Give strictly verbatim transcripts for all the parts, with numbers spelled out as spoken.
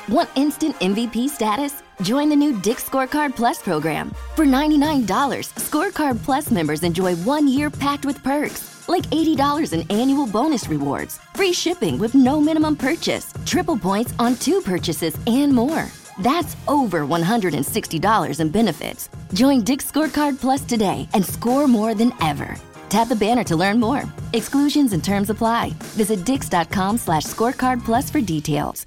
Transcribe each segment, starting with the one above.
Want instant M V P status? Join the new Dick's Scorecard Plus program. For ninety-nine dollars, Scorecard Plus members enjoy one year packed with perks, like eighty dollars in annual bonus rewards, free shipping with no minimum purchase, triple points on two purchases, and more. That's over one hundred sixty dollars in benefits. Join Dick's Scorecard Plus today and score more than ever. Tap the banner to learn more. Exclusions and terms apply. Visit dix.com slash scorecard plus for details.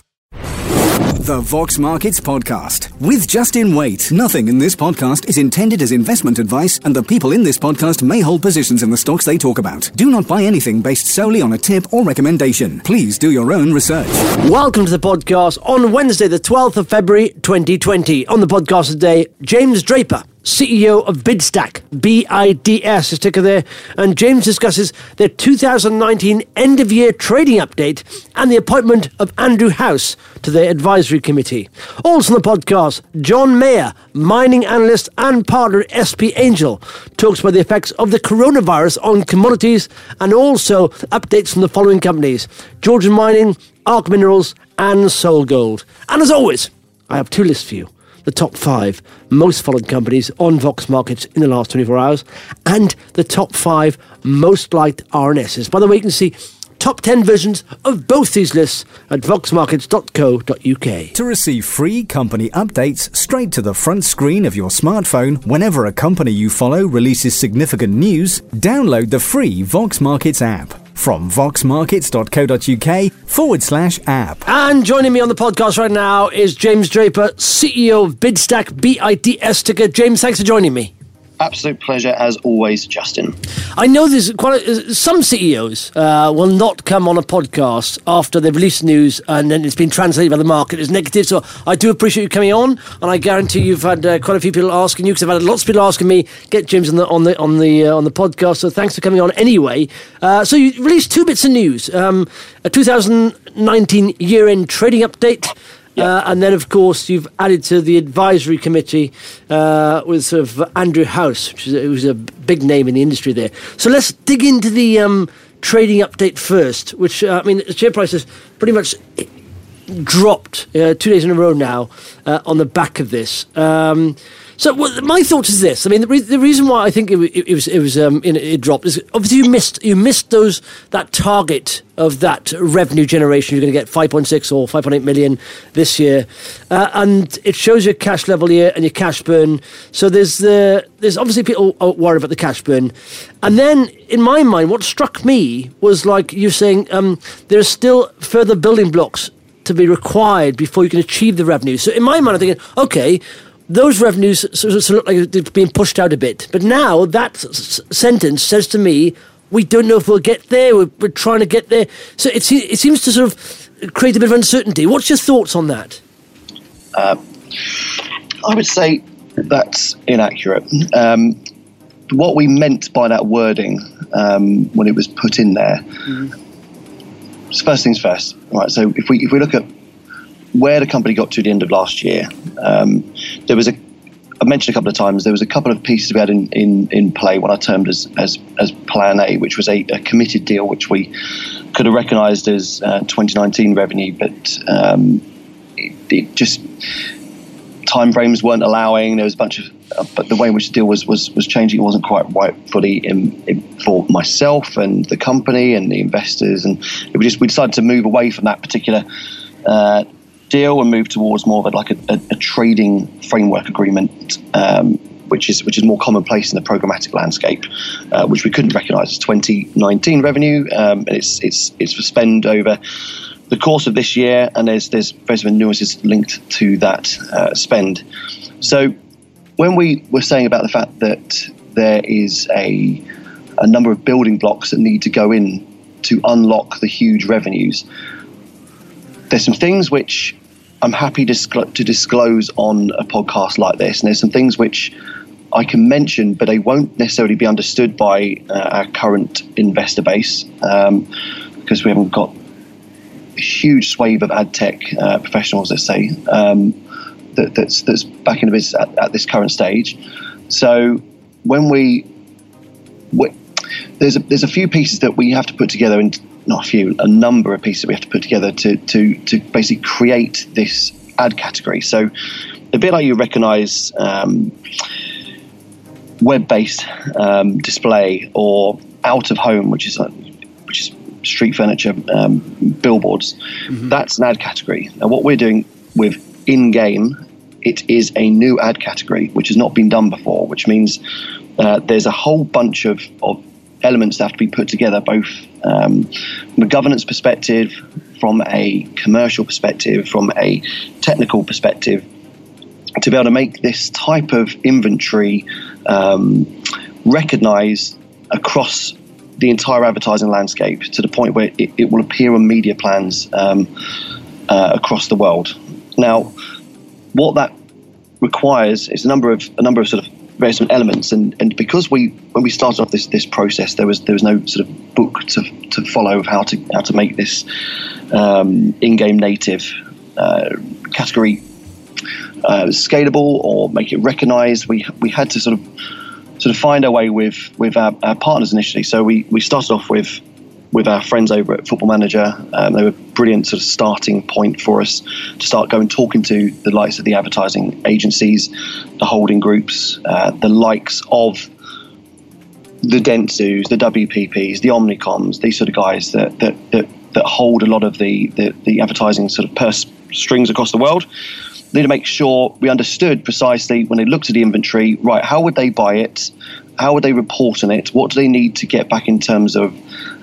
The Vox Markets Podcast. With Justin Waite, nothing in this podcast is intended as investment advice, and the people in this podcast may hold positions in the stocks they talk about. Do not buy anything based solely on a tip or recommendation. Please do your own research. Welcome to the podcast on Wednesday, the twelfth of February, twenty twenty. On the podcast today, James Draper, C E O of Bidstack, B I D S, is ticker there, and James discusses their two thousand nineteen end-of-year trading update and the appointment of Andrew House to their advisory committee. Also on the podcast, John Mayer, mining analyst and partner at S P Angel, talks about the effects of the coronavirus on commodities and also updates from the following companies: Georgian Mining, Arc Minerals, and SolGold. And as always, I have two lists for you. The top five most followed companies on Vox Markets in the last twenty-four hours, and the top five most liked R N Ss. By the way, you can see top ten versions of both these lists at vox markets dot co dot uk. To receive free company updates straight to the front screen of your smartphone whenever a company you follow releases significant news, download the free Vox Markets app from vox markets dot co dot uk forward slash app. And joining me on the podcast right now is James Draper, C E O of Bidstack, B I D S ticker. James, thanks for joining me. Absolute pleasure, as always, Justin. I know there's quite a, some C E Os uh, will not come on a podcast after they've released news and then it's been translated by the market as negative. So I do appreciate you coming on, and I guarantee you've had uh, quite a few people asking you, because I've had lots of people asking me get James on the on the on the uh, on the podcast. So thanks for coming on anyway. Uh, so you released two bits of news: um, a two thousand nineteen year-end trading update. Yep. Uh, and then, of course, you've added to the advisory committee uh, with sort of Andrew House, which is a, who's a big name in the industry there. So let's dig into the um, trading update first, which, uh, I mean, the share price has pretty much dropped uh, two days in a row now uh, on the back of this. Um, so well, my thoughts is this. I mean, the, re- the reason why I think it, it, it was it was um, it, it dropped is obviously you missed you missed those that target of that revenue generation. You're going to get five point six or five point eight million this year, uh, and it shows your cash level here and your cash burn. So there's the there's obviously people worried about the cash burn, and then in my mind, what struck me was like you're saying um, there's still further building blocks to be required before you can achieve the revenue. So in my mind, I'm thinking, okay, those revenues sort of look like they're being pushed out a bit. But now that s- sentence says to me, we don't know if we'll get there. We're, we're trying to get there. So it, it seems to sort of create a bit of uncertainty. What's your thoughts on that? Uh, I would say that's inaccurate. Um, what we meant by that wording um, when it was put in there, mm. First things first, right? So if we if we look at where the company got to at the end of last year, um, there was a. I mentioned a couple of times there was a couple of pieces we had in, in, in play. What I termed as as, as Plan A, which was a, a committed deal, which we could have recognised as uh, twenty nineteen revenue, but um, it, it just timeframes weren't allowing. There was a bunch of, uh, but the way in which the deal was was was changing, it wasn't quite right fully in, in, for myself and the company and the investors, and it was just we decided to move away from that particular uh, deal and move towards more of a, like a, a, a trading framework agreement, um, which is which is more commonplace in the programmatic landscape, uh, which we couldn't recognise as twenty nineteen revenue, um, and it's it's it's for spend over the course of this year, and there's there's various nuances linked to that uh, spend. So when we were saying about the fact that there is a a number of building blocks that need to go in to unlock the huge revenues, there's some things which I'm happy to, disclo- to disclose on a podcast like this, and there's some things which I can mention, but they won't necessarily be understood by uh, our current investor base, um, because we haven't got a huge swathe of ad tech uh, professionals, let's say, um, that, that's that's back in the business at, at this current stage. So when we, we there's a, there's a few pieces that we have to put together, and not a few, a number of pieces that we have to put together to to to basically create this ad category. So a bit like you recognise um, web-based um, display or out of home, which is uh, which is street furniture, um, billboards. Mm-hmm. That's an ad category. Now, what we're doing with in-game, it is a new ad category which has not been done before, which means uh, there's a whole bunch of, of elements that have to be put together, both um, from a governance perspective, from a commercial perspective, from a technical perspective, to be able to make this type of inventory um, recognised across the entire advertising landscape to the point where it, it will appear on media plans um, uh, across the world. Now, what that requires is a number of a number of sort of various elements, and, and because we when we started off this this process, there was there was no sort of book to to follow of how to how to make this um, in-game native uh, category uh, scalable or make it recognised. We we had to sort of sort of find our way with with our, our partners initially. So we we started off with with our friends over at Football Manager. Um, they were a brilliant sort of starting point for us to start going talking to the likes of the advertising agencies, the holding groups, uh, the likes of the Dentsus, the W P Ps, the Omnicoms, these sort of guys that that that, that hold a lot of the, the the advertising sort of purse strings across the world. They need to make sure we understood precisely when they looked at the inventory, right, how would they buy it? How would they report on it? What do they need to get back in terms of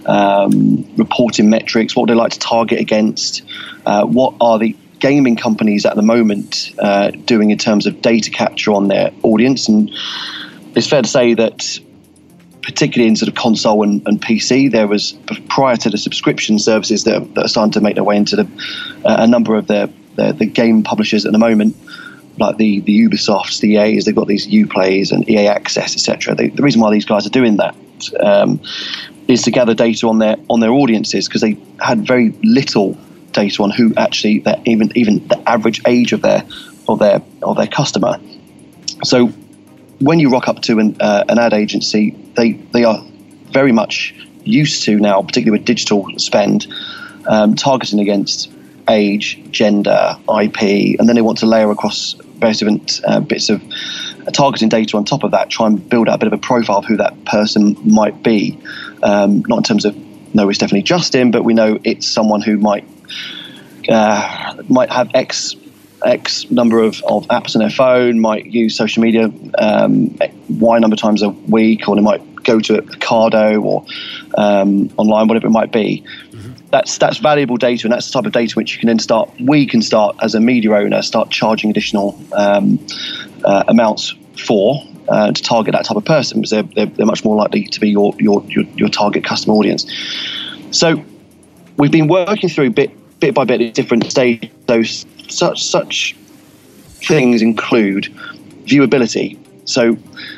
um, reporting metrics? What would they like to target against? Uh, what are the gaming companies at the moment uh, doing in terms of data capture on their audience? And it's fair to say that particularly in sort of console and, and P C, there was, prior to the subscription services that, that are starting to make their way into the, uh, a number of the, the, the game publishers at the moment, like the, the Ubisofts, the E As, they've got these Uplays and E A Access, et cetera. The, the reason why these guys are doing that um, is to gather data on their on their audiences, because they had very little data on who actually, that even even the average age of their of their of their customer. So when you rock up to an, uh, an ad agency, they they are very much used to now, particularly with digital spend, um, targeting against age, gender, I P, and then they want to layer across various different uh, bits of targeting data on top of that, try and build out a bit of a profile of who that person might be. Um, not in terms of, no, it's definitely Justin, but we know it's someone who might uh, might have X X number of, of apps on their phone, might use social media um, Y number of times a week, or they might go to a Cardo or um, online, whatever it might be. Mm-hmm. That's that's valuable data, and that's the type of data which you can then start, we can start as a media owner, start charging additional um, uh, amounts for uh, to target that type of person, because they're, they're, they're much more likely to be your, your, your, your target customer audience. So we've been working through bit bit by bit at different stages. Those such such things include viewability. So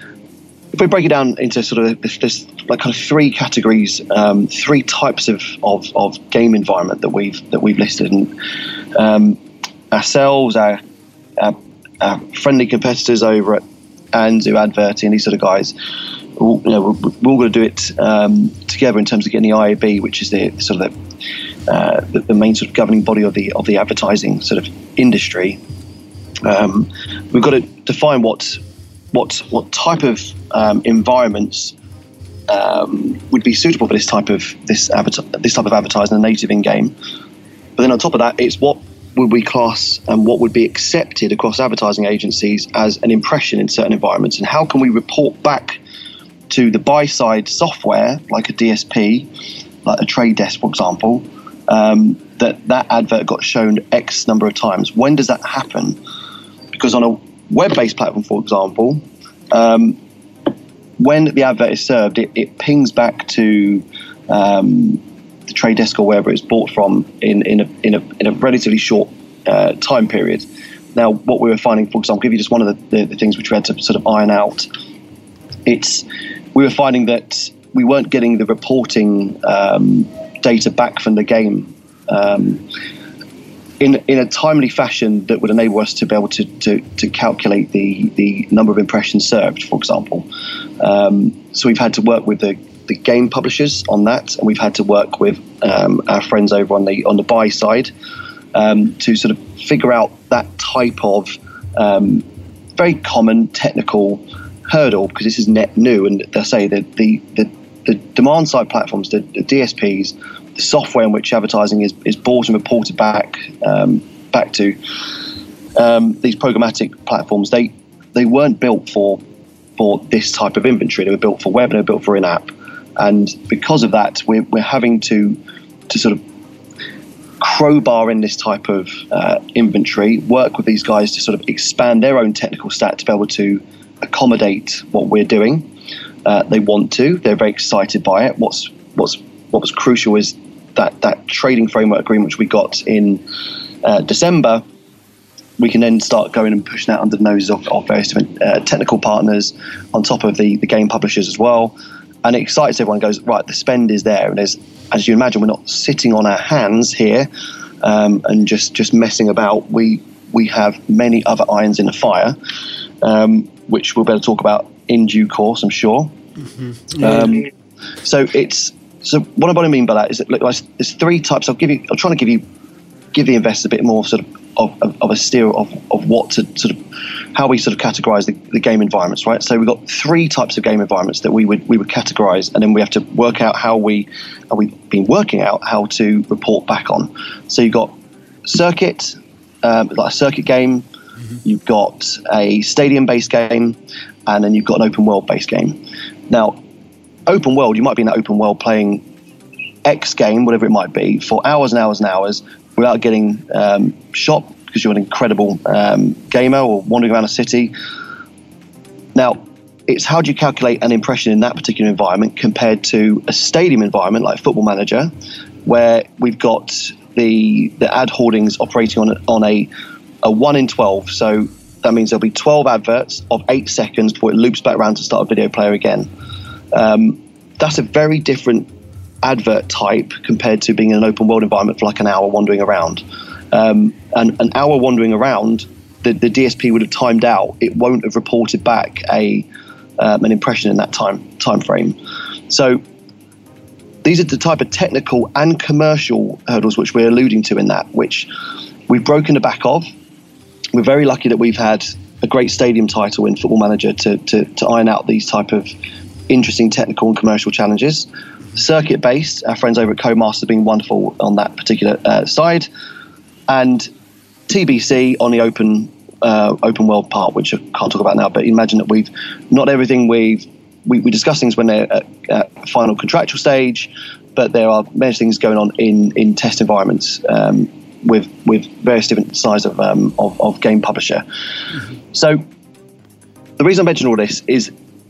if we break it down into sort of this, this like kind of three categories, um, three types of, of, of game environment that we've that we've listed, and um, ourselves, our, our, our friendly competitors over at Anzu, Adverty, and these sort of guys, all, you know, we're, we're all going to do it um, together in terms of getting the I A B, which is the sort of the Uh, the, the main sort of governing body of the of the advertising sort of industry. Um, we've got to define what what what type of um, environments um, would be suitable for this type of this adver- this type of advertising, a native in game. But then on top of that, it's what would we class and what would be accepted across advertising agencies as an impression in certain environments, and how can we report back to the buy side software like a D S P, like a Trade Desk, for example. Um, that that advert got shown X number of times. When does that happen? Because on a web-based platform, for example, um, when the advert is served, it, it pings back to um, the Trade Desk or wherever it's bought from in in a in a, in a relatively short uh, time period. Now, what we were finding, for example, I'll give you just one of the, the, the things which we had to sort of iron out. It's we were finding that we weren't getting the reporting Um, data back from the game um, in in a timely fashion that would enable us to be able to to, to calculate the the number of impressions served, for example. Um, so we've had to work with the, the game publishers on that, and we've had to work with um, our friends over on the on the buy side um, to sort of figure out that type of um, very common technical hurdle, because this is net new. And they say that the, the, the demand side platforms, the, the D S Ps, the software in which advertising is, is bought and reported back um, back to um, these programmatic platforms, they they weren't built for for this type of inventory. They were built for web, and they were built for in-app. And because of that, we're, we're having to to sort of crowbar in this type of uh, inventory, work with these guys to sort of expand their own technical stack to be able to accommodate what we're doing. Uh, they want to. They're very excited by it. What's what's what was crucial is that that trading framework agreement which we got in uh, December. We can then start going and pushing that under the noses of, of various different uh, technical partners, on top of the, the game publishers as well. And it excites everyone. Goes, right, the spend is there. And there's, as you imagine, we're not sitting on our hands here um, and just, just messing about. We we have many other irons in the fire, um, which we'll be able to talk about in due course, I'm sure. Mm-hmm. Yeah. Um, so it's so what I mean by that is that, look, there's three types. I'll give you. I'll try to give you give the investors a bit more sort of Of, of, of a steer of, of what to sort of how we sort of categorize the, the game environments, right? So we've got three types of game environments that we would we would categorize, and then we have to work out how we how we've been working out how to report back on. So you've got circuit, um, like a circuit game, mm-hmm. You've got a stadium-based game, and then you've got an open world-based game. Now, open world, you might be in that open world playing X game, whatever it might be, for hours and hours and hours, without getting um, shot because you're an incredible um, gamer or wandering around a city. Now, it's how do you calculate an impression in that particular environment compared to a stadium environment like Football Manager, where we've got the the ad hoardings operating on a, on a, a one in twelve. So that means there'll be twelve adverts of eight seconds before it loops back around to start a video player again. Um, that's a very different advert type compared to being in an open world environment for like an hour wandering around. Um, and an hour wandering around, the, the D S P would have timed out. It won't have reported back a um, an impression in that time time frame. So these are the type of technical and commercial hurdles which we're alluding to in that, which we've broken the back of. We're very lucky that we've had a great stadium title in Football Manager to to, to iron out these type of interesting technical and commercial challenges. Circuit-based, our friends over at Codemasters have been wonderful on that particular uh, side, and T B C on the open uh, open world part, which I can't talk about now. But imagine that we've not everything we've we, we discuss things when they're at, at final contractual stage, but there are many things going on in in test environments um, with with various different sizes of, um, of of game publisher. Mm-hmm. So the reason I mention all this is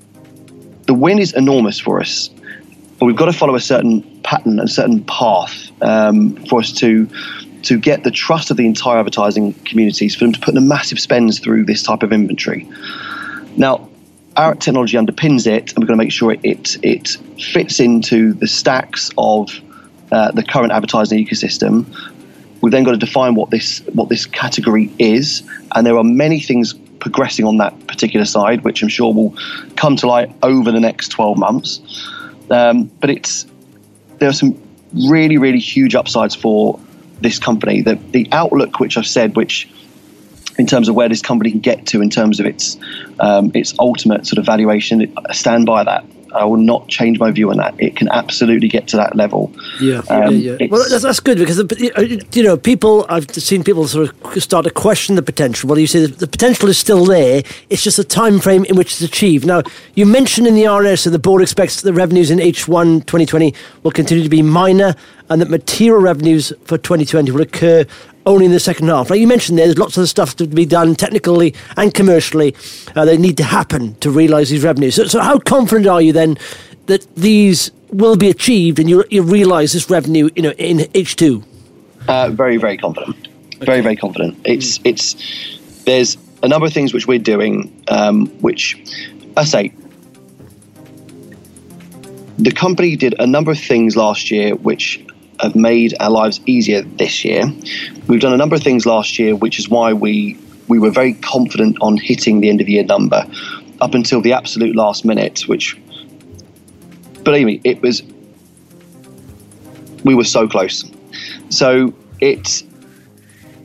the win is enormous for us. But we've got to follow a certain pattern, a certain path um, for us to to get the trust of the entire advertising communities, for them to put the massive spends through this type of inventory. Now, our technology underpins it, and we're going to make sure it it, it fits into the stacks of uh, the current advertising ecosystem. We've then got to define what this what this category is, and there are many things progressing on that particular side, which I'm sure will come to light over the next twelve months. Um, but it's there are some really, really huge upsides for this company. The, the outlook, which I've said, which in terms of where this company can get to in terms of its um, its ultimate sort of valuation, I stand by that. I will not change my view on that. It can absolutely get to that level. Yeah, um, yeah, yeah. Well, that's, that's good because, you know, people, I've seen people sort of start to question the potential. Well, you say the potential is still there. It's just a time frame in which it's achieved. Now, you mentioned in the R N S that the board expects the revenues in H one twenty twenty will continue to be minor, and that material revenues for twenty twenty will occur only in the second half. Like you mentioned there, there's lots of stuff to be done technically and commercially. Uh, they need to happen to realise these revenues. So, so how confident are you then that these will be achieved and you you realise this revenue, you know, in H two? Uh, very, very confident. Okay. Very, very confident. It's mm. it's there's a number of things which we're doing, um, which I say the company did a number of things last year which have made our lives easier this year. We've done a number of things last year, which is why we we were very confident on hitting the end of year number up until the absolute last minute, which, believe me, it was, we were so close. So it's,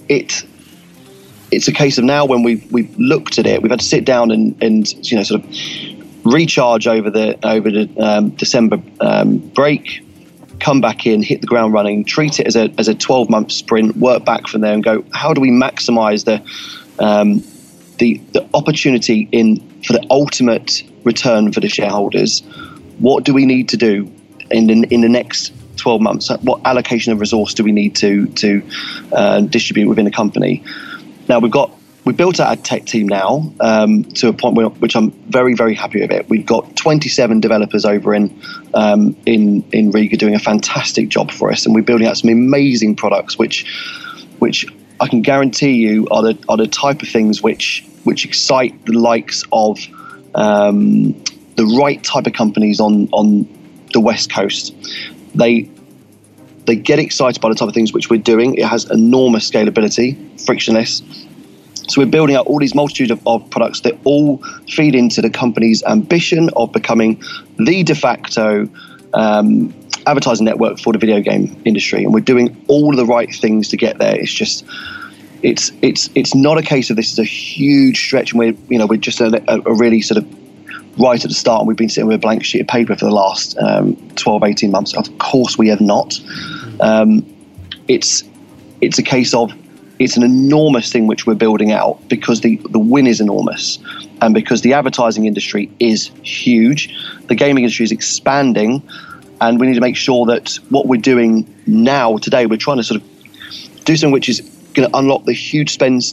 it it's a case of now when we've we've looked at it, we've had to sit down and and you know sort of recharge over the over the um, December um, break, come back in, hit the ground running, treat it as a as a twelve month sprint, work back from there, and go, how do we maximise the um, the the opportunity in for the ultimate return for the shareholders? What do we need to do in the, in the next twelve months? What allocation of resource do we need to to uh, distribute within the company? Now we've got we built out a tech team now um, to a point where, which I'm very very happy with it. We've got twenty-seven developers over in um, in in Riga doing a fantastic job for us, and we're building out some amazing products, which which I can guarantee you are the are the type of things which which excite the likes of um, the right type of companies on on the West Coast. They they get excited by the type of things which we're doing. It has enormous scalability, frictionless. So we're building out all these multitude of, of products that all feed into the company's ambition of becoming the de facto um, advertising network for the video game industry, and we're doing all of the right things to get there. It's just, it's it's it's not a case of this is a huge stretch, and we're you know we're just a, a really sort of right at the start, and we've been sitting with a blank sheet of paper for the last um, twelve, eighteen months. Of course, we have not. Um, it's it's a case of it's an enormous thing which we're building out because the, the win is enormous, and because the advertising industry is huge, the gaming industry is expanding, and we need to make sure that what we're doing now, today, we're trying to sort of do something which is going to unlock the huge spends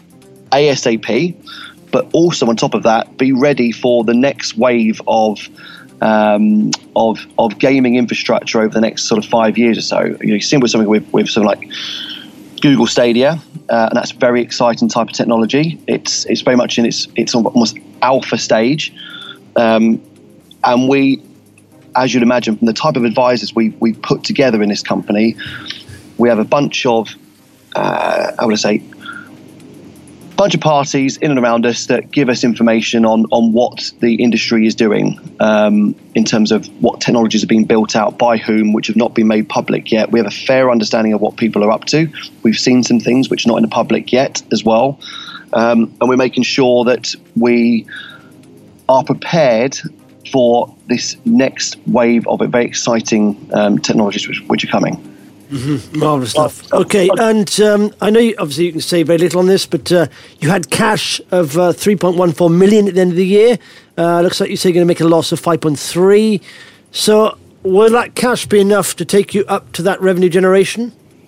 ASAP, but also on top of that, be ready for the next wave of um, of of gaming infrastructure over the next sort of five years or so. You know, you've seen with something with, with something like Google Stadia, uh, and that's a very exciting type of technology. It's it's very much in its it's almost alpha stage, um, and we, as you'd imagine, from the type of advisors we we put together in this company, we have a bunch of uh, I would say. bunch of parties in and around us that give us information on on what the industry is doing um, in terms of what technologies are being built out by whom, which have not been made public yet. We have a fair understanding of what people are up to. We've seen some things which are not in the public yet as well, um, and we're making sure that we are prepared for this next wave of very exciting um, technologies which, which are coming. Mm-hmm. Marvellous stuff. Okay, and um, I know you, obviously you can say very little on this, but uh, you had cash of uh, three point one four million at the end of the year. Uh, looks like you say you're going to make a loss of five point three. So will that cash be enough to take you up to that revenue generation?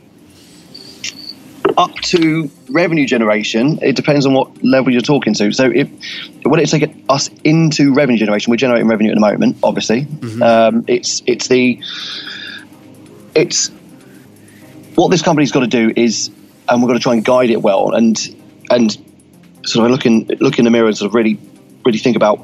Up to revenue generation, it depends on what level you're talking to. So if when it's taking us into revenue generation, we're generating revenue at the moment, obviously. Mm-hmm. Um, it's it's the it's what this company's got to do is, and we've got to try and guide it well, and and sort of look in look in the mirror and sort of really really think about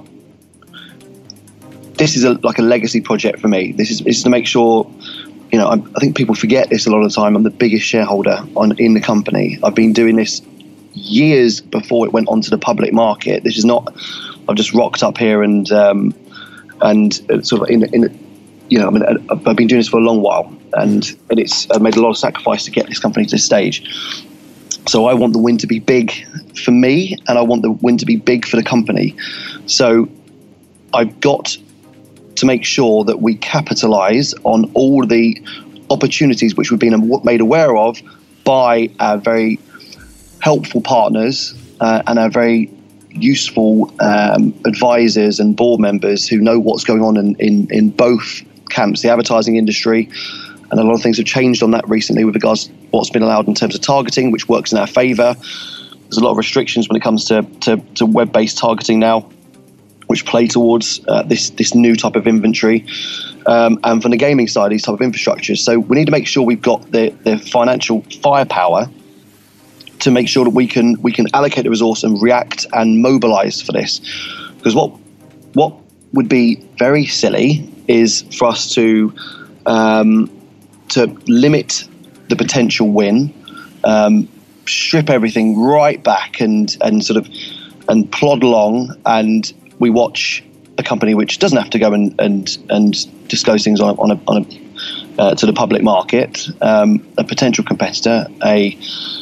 this is a, like a legacy project for me. This is, this is to make sure, you know, I'm, I think people forget this a lot of the time. I'm the biggest shareholder on in the company. I've been doing this years before it went onto the public market. This is not, I've just rocked up here and um, and sort of in in. You know, I mean, I've been doing this for a long while, and, and it's I've made a lot of sacrifice to get this company to this stage. So I want the win to be big for me, and I want the win to be big for the company. So I've got to make sure that we capitalize on all the opportunities which we've been made aware of by our very helpful partners uh, and our very useful um, advisors and board members who know what's going on in, in, in both camps, the advertising industry, and a lot of things have changed on that recently with regards to what's been allowed in terms of targeting, which works in our favour. There's a lot of restrictions when it comes to, to, to web-based targeting now, which play towards uh, this this new type of inventory. Um, and from the gaming side, these type of infrastructures. So we need to make sure we've got the, the financial firepower to make sure that we can we can allocate the resource and react and mobilise for this. Because what what would be very silly is for us to um, to limit the potential win, um, strip everything right back, and and sort of and plod along, and we watch a company which doesn't have to go and and, and disclose things on a, on a, on a uh, to the public market, um, a potential competitor, a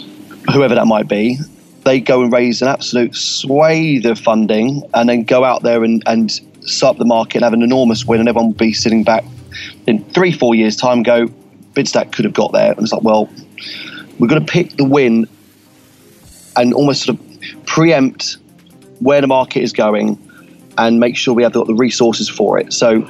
whoever that might be, they go and raise an absolute swathe of funding and then go out there and, and start the market and have an enormous win, and everyone will be sitting back in three, four years' time go, Bidstack could have got there. And it's like, well, we're going to pick the win and almost sort of preempt where the market is going and make sure we have got the resources for it. So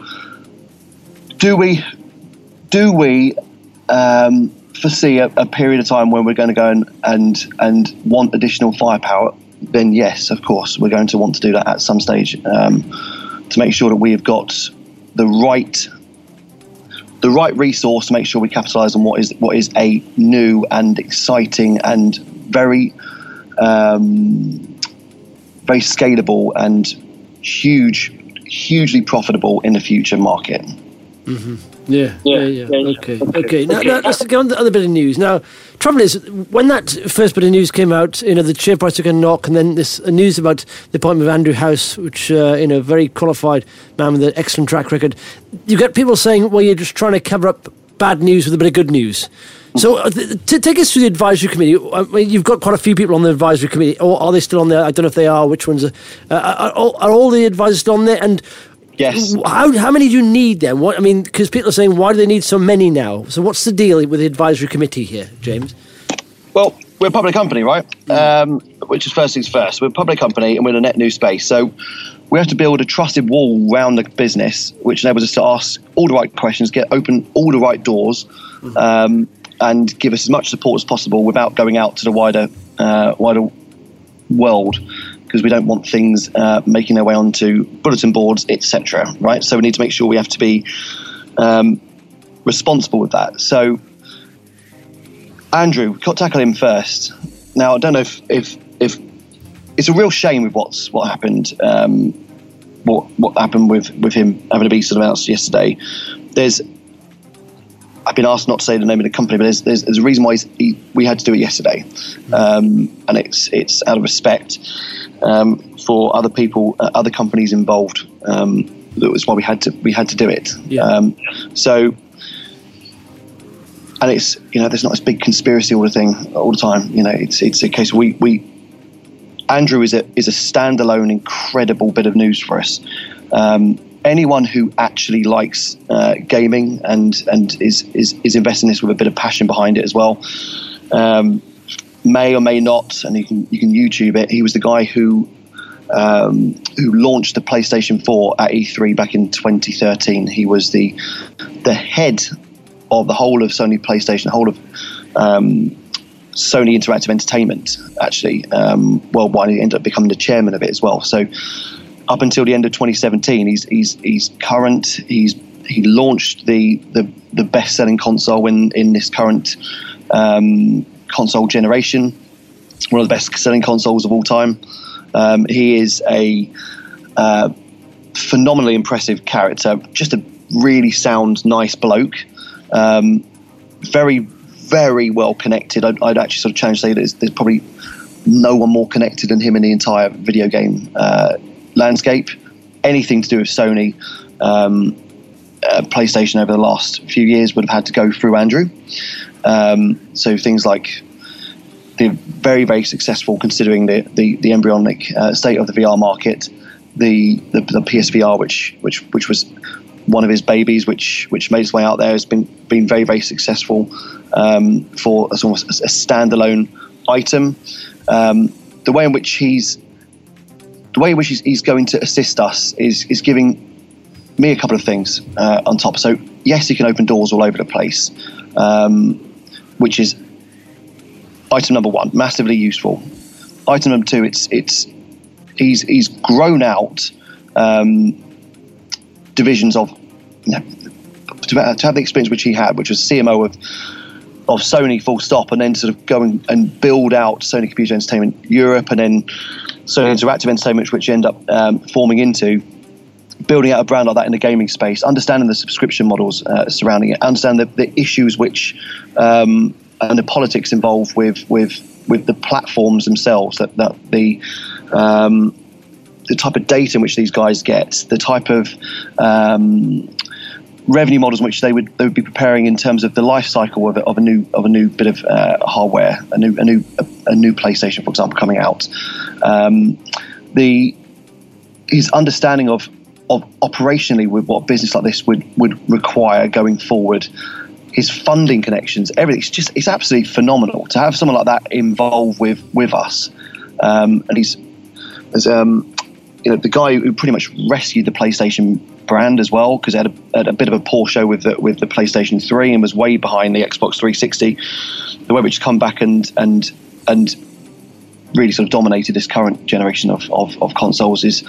do we do we um, foresee a, a period of time when we're going to go and, and and want additional firepower? Then yes, of course, we're going to want to do that at some stage um, to make sure that we have got the right the right resource to make sure we capitalise on what is what is a new and exciting and very um, very scalable and huge, hugely profitable in the future market. Mm-hmm. Yeah, yeah, yeah, yeah. Okay, okay. Now, now let's go on to the other bit of news. Now, trouble is, when that first bit of news came out, you know, the share price took a knock, and then this uh, news about the appointment of Andrew House, which, uh, you know, very qualified man with an excellent track record. You get people saying, well, you're just trying to cover up bad news with a bit of good news. So, uh, th- to take us through the advisory committee, I mean, you've got quite a few people on the advisory committee, or are they still on there? I don't know if they are. Which ones are? Uh, are, are all the advisors still on there? And yes, how how many do you need then? What I mean, because people are saying, why do they need so many now? So, what's the deal with the advisory committee here, James? Well, we're a public company, right? Um, which is first things first. We're a public company, and we're in a net new space. So, we have to build a trusted wall around the business, which enables us to ask all the right questions, get open all the right doors. Mm-hmm. Um, and give us as much support as possible without going out to the wider uh, wider world, because we don't want things uh, making their way onto bulletin boards, et cetera. Right? So we need to make sure we have to be um, responsible with that. So Andrew, got to tackle him first. Now I don't know if if, if it's a real shame with what's what happened. Um, what what happened with, with him having a beast announced yesterday. There's I've been asked not to say the name of the company, but there's, there's, there's a reason why he, we had to do it yesterday, um, and it's it's out of respect um, for other people, uh, other companies involved. Um, that was why we had to we had to do it. Yeah. Um, so, and it's you know there's not this big conspiracy all the thing all the time. You know, it's it's a case we we Andrew is a is a standalone incredible bit of news for us. Um, Anyone who actually likes uh, gaming and and is, is is investing in this with a bit of passion behind it as well, um, may or may not, and you can you can YouTube it. He was the guy who um, who launched the PlayStation four at E three back in twenty thirteen. He was the the head of the whole of Sony PlayStation, the whole of um, Sony Interactive Entertainment, actually um, worldwide. He ended up becoming the chairman of it as well. So. Up until the end of twenty seventeen, he's he's he's current. He's he launched the the, the best selling console in in this current um, console generation. One of the best selling consoles of all time. Um, he is a uh, phenomenally impressive character. Just a really sound, nice bloke. Um, very very well connected. I'd, I'd actually sort of challenge to say that there's, there's probably no one more connected than him in the entire video game Uh, landscape. Anything to do with Sony, um, uh, PlayStation over the last few years would have had to go through Andrew. Um, so things like the very, very successful, considering the the, the embryonic uh, state of the V R market, the, the the P S V R, which which which was one of his babies, which which made its way out there, has been been very, very successful um, for as almost a standalone item. Um, the way in which he's The way in which he's, he's going to assist us is is giving me a couple of things uh, on top. So yes, he can open doors all over the place, um, which is item number one, massively useful. Item number two, it's it's he's he's grown out um, divisions of you know, to, to have the experience which he had, which was C M O of of Sony, full stop, and then sort of go and, and build out Sony Computer Entertainment Europe, and then Sony Interactive Entertainment, which you end up um, forming into, building out a brand like that in the gaming space, understanding the subscription models uh, surrounding it, understand the, the issues which um, and the politics involved with with with the platforms themselves, that that the um, the type of data in which these guys get, the type of um, revenue models in which they would they would be preparing in terms of the life cycle of a, of a new of a new bit of uh, hardware, a new a new a, a new PlayStation, for example, coming out. Um, the his understanding of of operationally with what business like this would would require going forward, his funding connections, everything. It's just it's absolutely phenomenal to have someone like that involved with with us. Um, and he's as um, you know the guy who pretty much rescued the PlayStation brand as well, because it had a, had a bit of a poor show with the, with the PlayStation three and was way behind the Xbox three sixty. The way which come back and and and really sort of dominated this current generation of of, of consoles is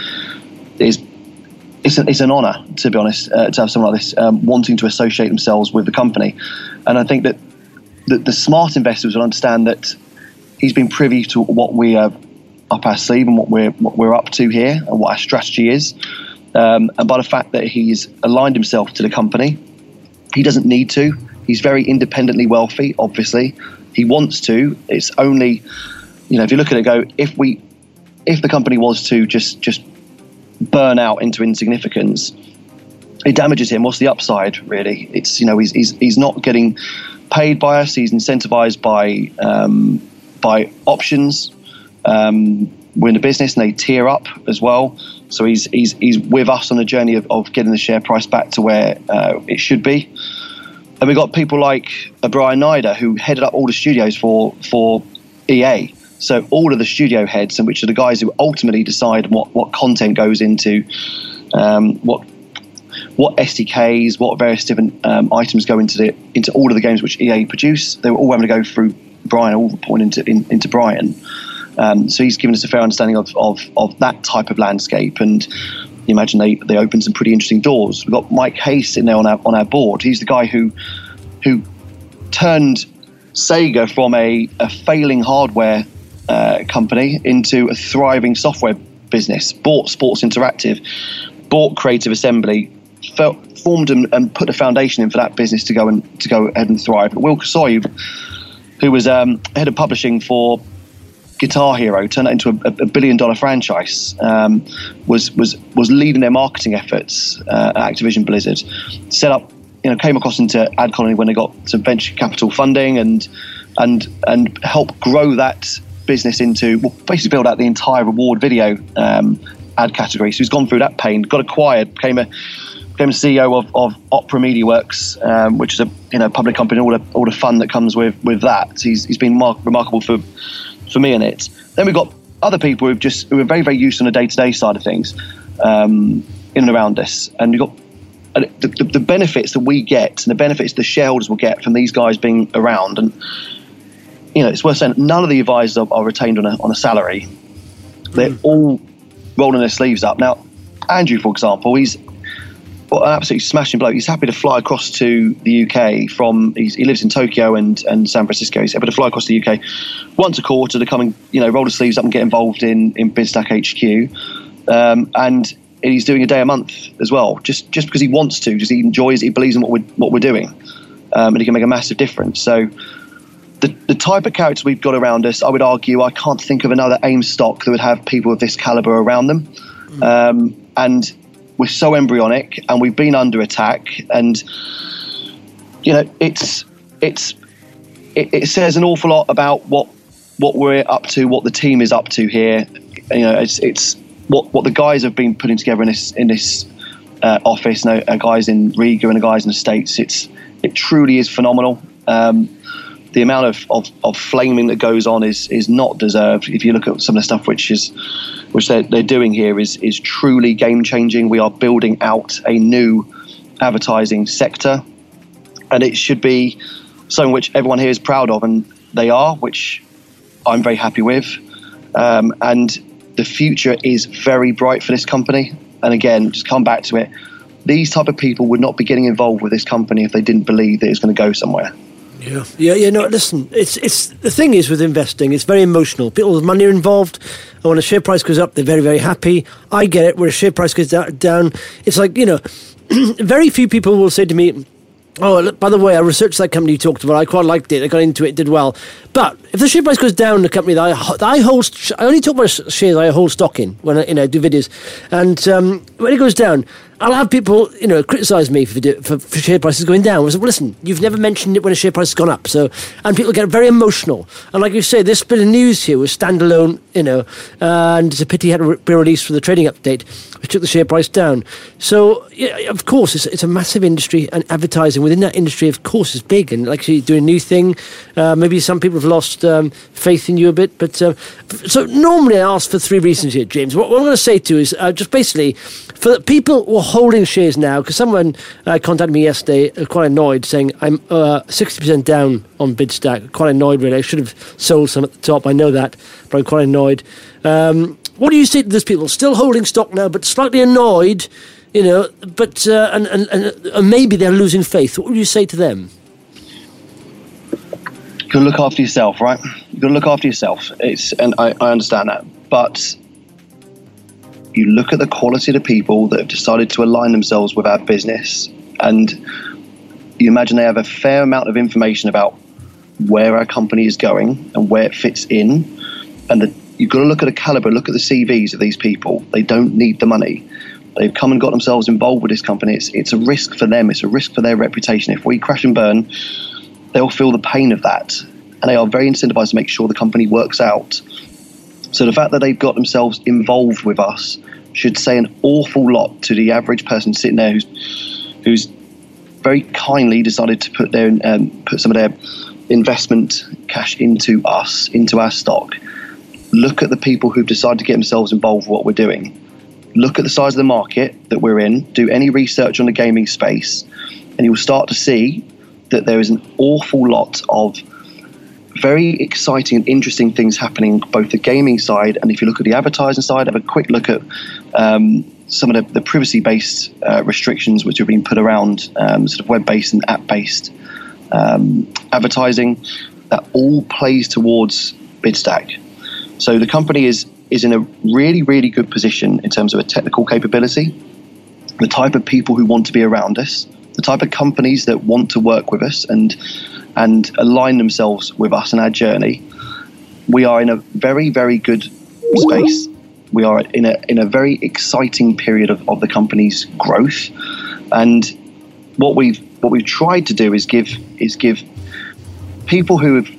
is it's, a, it's an honour, to be honest, uh, to have someone like this um, wanting to associate themselves with the company. And I think that the, the smart investors will understand that he's been privy to what we are up our sleeve and what we're what we're up to here and what our strategy is. Um, and by the fact that he's aligned himself to the company, he doesn't need to. He's very independently wealthy, obviously. He wants to. It's only, you know, if you look at it and go, if we, if the company was to just just burn out into insignificance, it damages him. What's the upside, really? It's, you know, he's he's, he's not getting paid by us. He's incentivized by um, by options. Um, we're in the business, and they tier up as well. So he's he's he's with us on the journey of, of getting the share price back to where uh, it should be. And we've got people like uh, Brian Nyder, who headed up all the studios for for E A. So all of the studio heads, and which are the guys who ultimately decide what, what content goes into, um, what what S D Ks, what various different um, items go into the into all of the games which E A produce. They were all having to go through Brian, all reporting into in, into Brian. Um, so he's given us a fair understanding of, of, of that type of landscape, and you imagine they, they open some pretty interesting doors. We've got Mike Hayes sitting there on our on our board. He's the guy who who turned Sega from a, a failing hardware uh, company into a thriving software business. Bought Sports Interactive, bought Creative Assembly, felt, formed and, and put the foundation in for that business to go and to go ahead and thrive. Will Kasoy, who was um, head of publishing for Guitar Hero, turned that into a, a billion dollar franchise, um, was was was leading their marketing efforts uh, at Activision Blizzard. Set up, you know, came across into AdColony when they got some venture capital funding and and and helped grow that business into, well, basically build out the entire reward video um, ad category. So he's gone through that pain, got acquired, became a became a C E O of, of Opera MediaWorks, um, which is a you know public company, all the all the fun that comes with with that. So he's he's been mar- remarkable for. for me in it. Then we've got other people who've just who are very, very used on the day-to-day side of things um, in and around us. And we've got uh, the, the, the benefits that we get and the benefits the shareholders will get from these guys being around. And, you know, it's worth saying none of the advisors are, are retained on a, on a salary. They're mm. all rolling their sleeves up. Now, Andrew, for example, he's an absolutely smashing bloke. He's happy to fly across to the U K from, he's, he lives in Tokyo and, and San Francisco. He's happy to fly across to the U K once a quarter to come and, you know, roll the sleeves up and get involved in, in BizStack H Q. Um, and he's doing a day a month as well, just just because he wants to, just he enjoys it, he believes in what we're, what we're doing. Um, and he can make a massive difference. So the, the type of characters we've got around us, I would argue, I can't think of another AIM stock that would have people of this caliber around them. Mm. Um, and we're so embryonic, and we've been under attack, and you know it's it's it, it says an awful lot about what what we're up to, what the team is up to here. You know, it's it's what what the guys have been putting together in this in this uh, office. No, uh, guys in Riga and the guys in the States. It's it truly is phenomenal. Um, the amount of, of, of flaming that goes on is is not deserved. If you look at some of the stuff which is which they're, they're doing here is is truly game changing. We are building out a new advertising sector, and it should be something which everyone here is proud of, and they are, which I'm very happy with. Um, and the future is very bright for this company. And again, just come back to it. These type of people would not be getting involved with this company if they didn't believe that it was going to go somewhere. Yeah, yeah, yeah. No, listen. It's it's the thing is with investing, it's very emotional. People with money are involved, and when a share price goes up, they're very, very happy. I get it. Where a share price goes down, it's like, you know, very few people will say to me, "Oh, look, by the way, I researched that company you talked about. I quite liked it. I got into it, did well." But if the share price goes down, the company that I, that I hold, I only talk about shares I hold stock in when I, you know, do videos, and um, when it goes down, I'll have people, you know, criticise me for, for for share prices going down. I said, well, listen, you've never mentioned it when a share price has gone up. So, and people get very emotional. And like you say, this bit of news here was standalone, you know, uh, and it's a pity it had to be released for the trading update, which took the share price down. So, yeah, of course, it's, it's a massive industry, and advertising within that industry, of course, is big. And like you're doing a new thing. Uh, maybe some people have lost um, faith in you a bit. But uh, so normally I ask for three reasons here, James. What, what I'm going to say to you is uh, just basically for the people who are holding shares now, because someone uh, contacted me yesterday, uh, quite annoyed, saying I'm uh, sixty percent down on Bidstack. Quite annoyed, really. I should have sold some at the top. I know that, but I'm quite annoyed. Um, what do you say to those people still holding stock now, but slightly annoyed, you know, but uh, and, and, and, and maybe they're losing faith? What would you say to them? You've got to look after yourself, right? You've got to look after yourself. It's and I, I understand that, but you look at the quality of the people that have decided to align themselves with our business, and you imagine they have a fair amount of information about where our company is going and where it fits in. And the, you've got to look at the caliber, look at the C Vs of these people. They don't need the money. They've come and got themselves involved with this company. It's, it's a risk for them. It's a risk for their reputation. If we crash and burn, they'll feel the pain of that. And they are very incentivized to make sure the company works out. So the fact that they've got themselves involved with us should say an awful lot to the average person sitting there who's who's very kindly decided to put their um, put some of their investment cash into us, into our stock. Look at the people who've decided to get themselves involved with what we're doing. Look at the size of the market that we're in. Do any research on the gaming space, and you'll start to see that there is an awful lot of very exciting and interesting things happening, both the gaming side, and if you look at the advertising side, have a quick look at um, some of the, the privacy-based uh, restrictions which have been put around um, sort of web-based and app-based um, advertising. That all plays towards Bidstack. So the company is is in a really, really good position in terms of a technical capability, the type of people who want to be around us, the type of companies that want to work with us and and align themselves with us and our journey. We are in a very, very good space. We are in a in a very exciting period of, of the company's growth. And what we've what we've tried to do is give is give people who have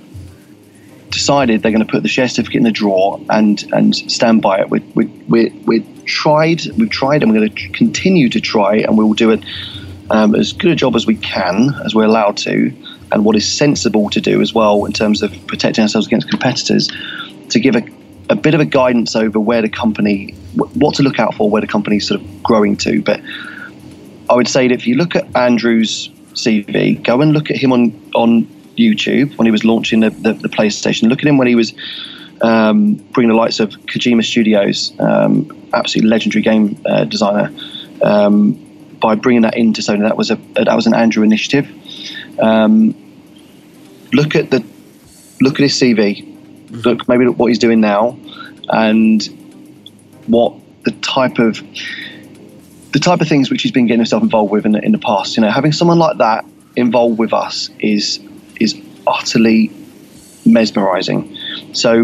decided they're going to put the share certificate in the drawer and and stand by it. We we we we tried we've tried and we're going to continue to try, and we will do it um, as good a job as we can, as we're allowed to, and what is sensible to do as well in terms of protecting ourselves against competitors, to give a, a bit of a guidance over where the company, what to look out for, where the company's sort of growing to. But I would say that if you look at Andrew's C V, go and look at him on, on YouTube when he was launching the, the, the PlayStation. Look at him when he was um, bringing the likes of Kojima Studios, um, absolutely legendary game uh, designer, um, by bringing that into Sony. That was a that was an Andrew initiative. Um, look at the look at his C V. Look maybe at what he's doing now, and what the type of the type of things which he's been getting himself involved with in the, in the past. You know, having someone like that involved with us is is utterly mesmerizing. So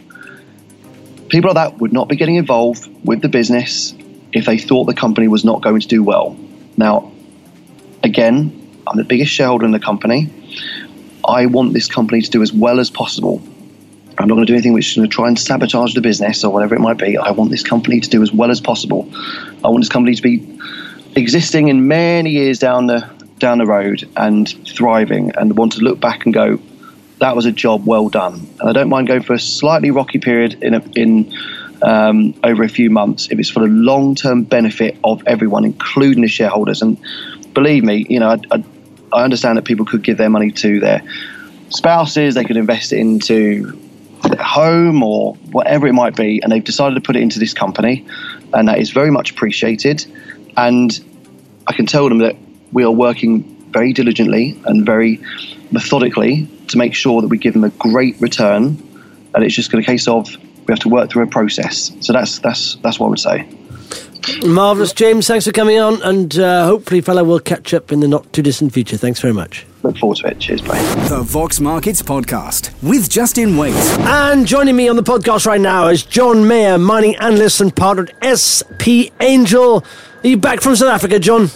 people like that would not be getting involved with the business if they thought the company was not going to do well. Now, again, I'm the biggest shareholder in the company. I want this company to do as well as possible. I'm not going to do anything which is going to try and sabotage the business or whatever it might be. I want this company to do as well as possible. I want this company to be existing in many years down the down the road and thriving, and want to look back and go, that was a job well done. And I don't mind going for a slightly rocky period in a, in um, over a few months if it's for the long-term benefit of everyone, including the shareholders. And believe me, you know, I, I, I understand that people could give their money to their spouses, they could invest it into their home or whatever it might be, and they've decided to put it into this company, and that is very much appreciated. And I can tell them that we are working very diligently and very methodically to make sure that we give them a great return, and it's just a case of we have to work through a process. So that's that's that's what I would say. Marvellous. James, thanks for coming on, and uh, hopefully, fella, we'll catch up in the not-too-distant future. Thanks very much. Look forward to it. Cheers, bye. The Vox Markets Podcast with Justin Waite. And joining me on the podcast right now is John Mayer, mining analyst and partner at S P Angel. Are you back from South Africa, John?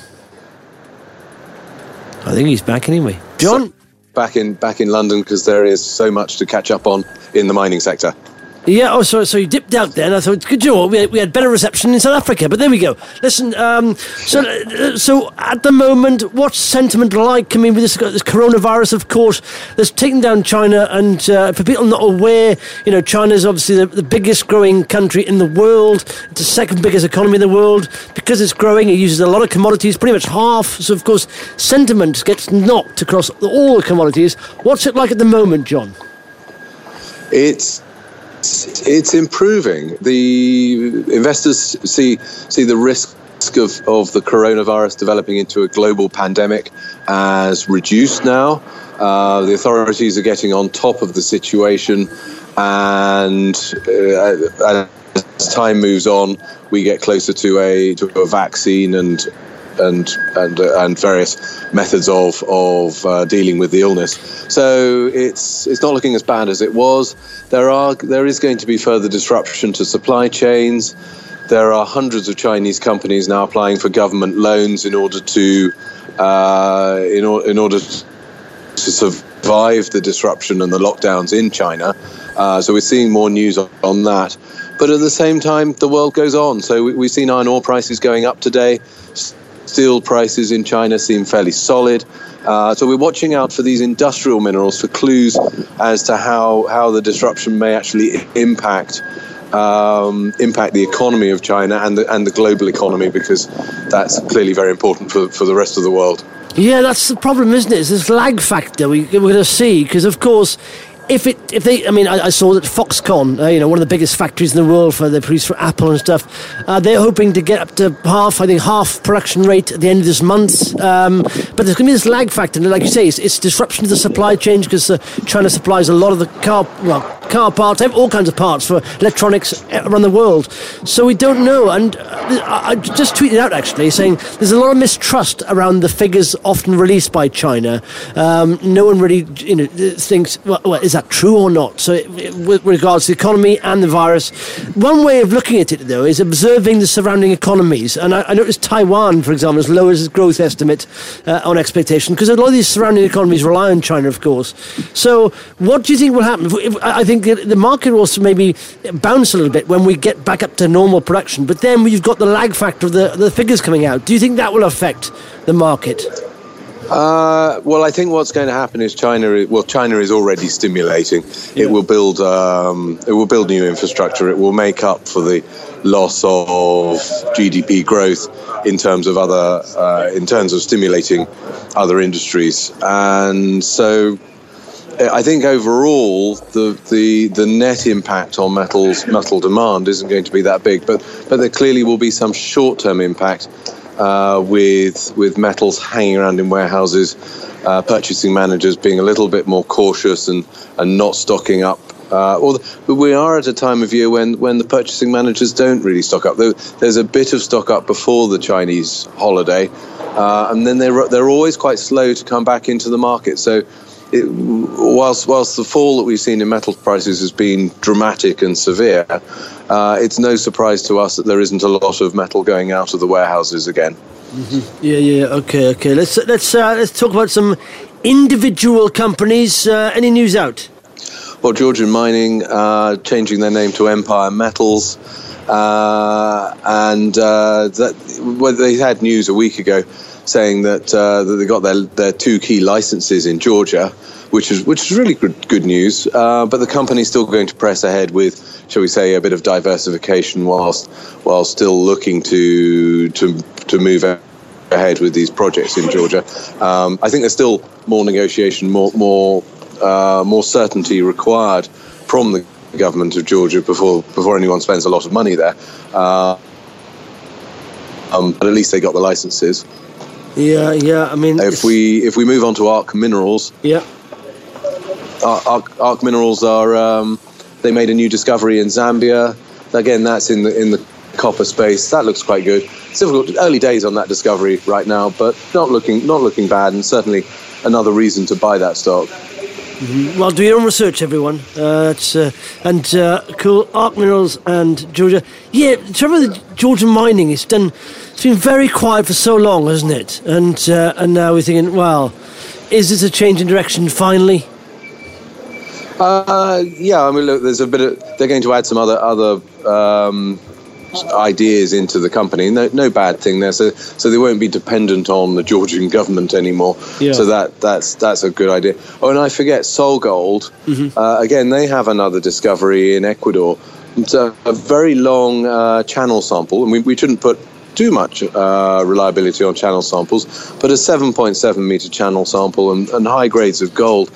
I think he's back anyway. John? So, back in back in London, because there is so much to catch up on in the mining sector. Yeah, oh, so so you dipped out there, and I thought, good job, we had, we had better reception in South Africa, but there we go. Listen, um, so uh, so at the moment, what's sentiment like? I mean, with this, this coronavirus, of course, that's taken down China, and uh, for people not aware, you know, China's obviously the, the biggest growing country in the world. It's the second biggest economy in the world. Because it's growing, it uses a lot of commodities, pretty much half, so of course, sentiment gets knocked across all the commodities. What's it like at the moment, John? It's... It's improving. The investors see see the risk of, of the coronavirus developing into a global pandemic as reduced now. Uh, the authorities are getting on top of the situation, and uh, as time moves on, we get closer to a to a vaccine and and and uh, and various methods of of uh, dealing with the illness. So it's it's not looking as bad as it was. There are there is going to be further disruption to supply chains. There are hundreds of Chinese companies now applying for government loans in order to uh, in, or, in order to survive the disruption and the lockdowns in China. Uh, so we're seeing more news on, on that. But at the same time, the world goes on. So we, we've seen iron ore prices going up today. Steel prices in China seem fairly solid. Uh, so we're watching out for these industrial minerals for clues as to how, how the disruption may actually impact um, impact the economy of China and the, and the global economy, because that's clearly very important for, for the rest of the world. Yeah, that's the problem, isn't it? It's this lag factor we, we're going to see, because, of course, If it, if they, I mean, I, I saw that Foxconn, uh, you know, one of the biggest factories in the world for the produce for Apple and stuff, uh, they're hoping to get up to half, I think, half production rate at the end of this month. Um, but there's going to be this lag factor, and like you say, it's, it's disruption to the supply chain, because uh, China supplies a lot of the car, well, car parts, all kinds of parts for electronics around the world. So we don't know. And uh, I just tweeted out actually saying there's a lot of mistrust around the figures often released by China. Um, no one really, you know, thinks, well, well, is that true or not? So with regards to the economy and the virus, one way of looking at it though is observing the surrounding economies. And I, I noticed Taiwan, for example, has lowered its growth estimate uh, on expectation, because a lot of these surrounding economies rely on China, of course. So what do you think will happen? If, if, I think the market will also maybe bounce a little bit when we get back up to normal production, but then you've got the lag factor of the, the figures coming out. Do you think that will affect the market? Uh, well, I think what's going to happen is China. Well, China is already stimulating. Yeah. It will build. Um, it will build new infrastructure. It will make up for the loss of G D P growth in terms of other, uh, in terms of stimulating other industries. And so, I think overall the the the net impact on metals metal demand isn't going to be that big. But but there clearly will be some short-term impact. Uh, with with metals hanging around in warehouses, uh, purchasing managers being a little bit more cautious and, and not stocking up. Uh, or the, but we are at a time of year when, when the purchasing managers don't really stock up. There, there's a bit of stock up before the Chinese holiday, uh, and then they're they're always quite slow to come back into the market. So, it, whilst whilst the fall that we've seen in metal prices has been dramatic and severe, uh, it's no surprise to us that there isn't a lot of metal going out of the warehouses again. Mm-hmm. Yeah, yeah, okay, okay. Let's let's uh, let's talk about some individual companies. Uh, any news out? Well, Georgian Mining uh, changing their name to Empire Metals, uh, and uh, that well, they had news a week ago saying that uh, that they got their their two key licenses in Georgia, which is which is really good good news. Uh, but the company's still going to press ahead with, shall we say, a bit of diversification whilst while still looking to to to move ahead with these projects in Georgia. Um, I think there's still more negotiation, more more uh, more certainty required from the government of Georgia before before anyone spends a lot of money there. Uh, um, but at least they got the licenses. Yeah, yeah. I mean, if we if we move on to Arc Minerals, yeah, Arc, Arc Minerals are um, they made a new discovery in Zambia. Again, that's in the in the copper space. That looks quite good. It's difficult, early days on that discovery right now, but not looking not looking bad, and certainly another reason to buy that stock. Mm-hmm. Well, do your own research, everyone. Uh, it's, uh, and uh, cool, Ark Minerals and Georgia. Yeah, trouble with Georgia mining, it's done. It's been very quiet for so long, hasn't it? And uh, and now we're thinking, well, is this a change in direction finally? Uh, yeah, I mean, look, there's a bit of. They're going to add some other other. Um, ideas into the company. No, no bad thing there. So, so they won't be dependent on the Georgian government anymore. Yeah. So that that's that's a good idea. Oh, and I forget SolGold. Mm-hmm. Uh, again, they have another discovery in Ecuador. It's a, a very long uh, channel sample, and we, we shouldn't put too much uh, reliability on channel samples, but a seven point seven meter channel sample and, and high grades of gold.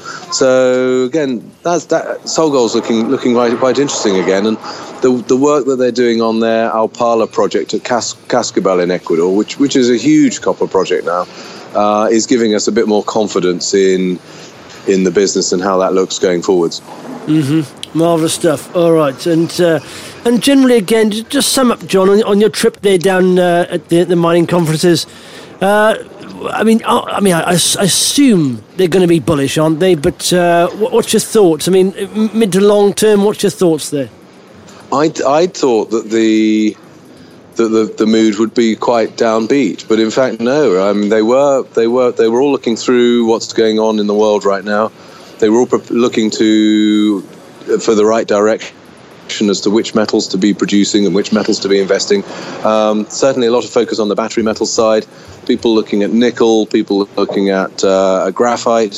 So again, that's that. SolGold's looking looking quite quite interesting again, and the the work that they're doing on their Alpala project at Cas- Cascabel in Ecuador, which which is a huge copper project now, uh, is giving us a bit more confidence in in the business and how that looks going forwards. Mm-hmm. Marvellous stuff. All right, and uh, and generally, again, just, just sum up, John, on, on your trip there down uh, at the, the mining conferences. Uh, I mean, I, I mean, I, I assume they're going to be bullish, aren't they? But uh, what's your thoughts? I mean, mid to long term, what's your thoughts there? I I thought that the that the, the mood would be quite downbeat, but in fact, no. I mean, they were they were they were all looking through what's going on in the world right now. They were all pre- looking to for the right direction as to which metals to be producing and which metals to be investing. Um, certainly, a lot of focus on the battery metal side. People looking at nickel, people looking at uh, graphite,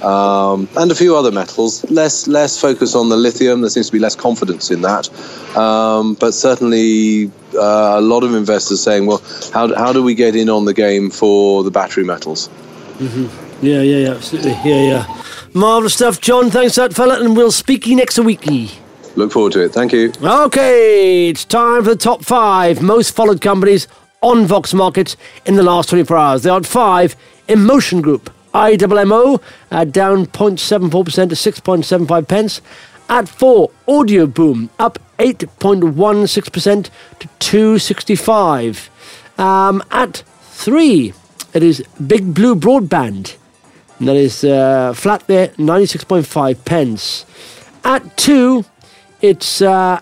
um, and a few other metals. Less less focus on the lithium. There seems to be less confidence in that. Um, but certainly, uh, a lot of investors saying, "Well, how how do we get in on the game for the battery metals?" Mm-hmm. Yeah, yeah, yeah, absolutely. Yeah, yeah. Marvellous stuff, John. Thanks for that, fella, and we'll speak you next weeky. Look forward to it. Thank you. Okay, it's time for the top five most followed companies on Vox Markets in the last twenty-four hours. They are at five, Emotion Group, I M M O, uh, down zero point seven four percent to six point seven five pence. At four, Audio Boom, up eight point one six percent to two sixty-five. Um, at three, it is Big Blue Broadband. And that is uh, flat there, ninety-six point five pence. At two, it's uh,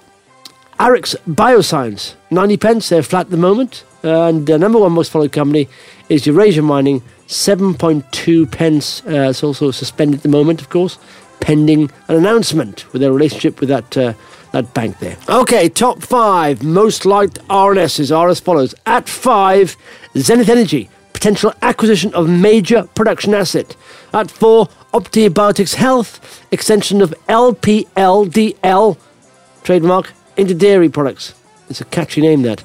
Arix Bioscience, ninety pence. They're flat at the moment. Uh, and the number one most followed company is Eurasia Mining, seven point two pence. Uh, it's also suspended at the moment, of course, pending an announcement with their relationship with that uh, that bank there. Okay, top five most liked R N Ss are as follows. At five, Zenith Energy, potential acquisition of major production asset. At four, Optia Biotix Health, extension of L P L D L, trademark, into dairy products. It's a catchy name, that.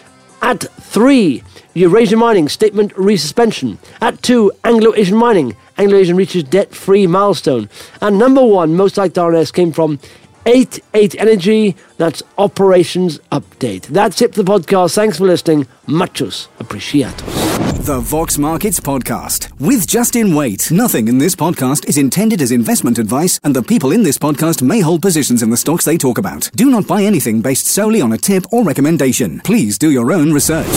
At three, Eurasia Mining, statement resuspension. At two, Anglo-Asian Mining, Anglo-Asian reaches debt-free milestone. And number one, most liked R N S came from eight eight Energy, that's operations update. That's it for the podcast. Thanks for listening. Muchos apreciados. The Vox Markets Podcast with Justin Waite. Nothing in this podcast is intended as investment advice, and the people in this podcast may hold positions in the stocks they talk about. Do not buy anything based solely on a tip or recommendation. Please do your own research.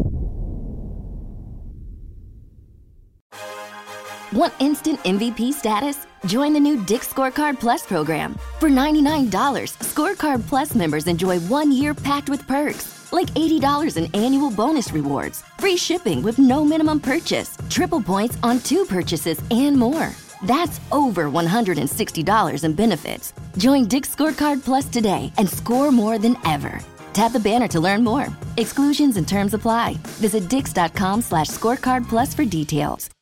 Want instant M V P status? Join the new Dick's Scorecard Plus program. For ninety-nine dollars, Scorecard Plus members enjoy one year packed with perks, like eighty dollars in annual bonus rewards, free shipping with no minimum purchase, triple points on two purchases, and more. That's over one hundred sixty dollars in benefits. Join Dick's Scorecard Plus today and score more than ever. Tap the banner to learn more. Exclusions and terms apply. Visit dix.com slash scorecard plus for details.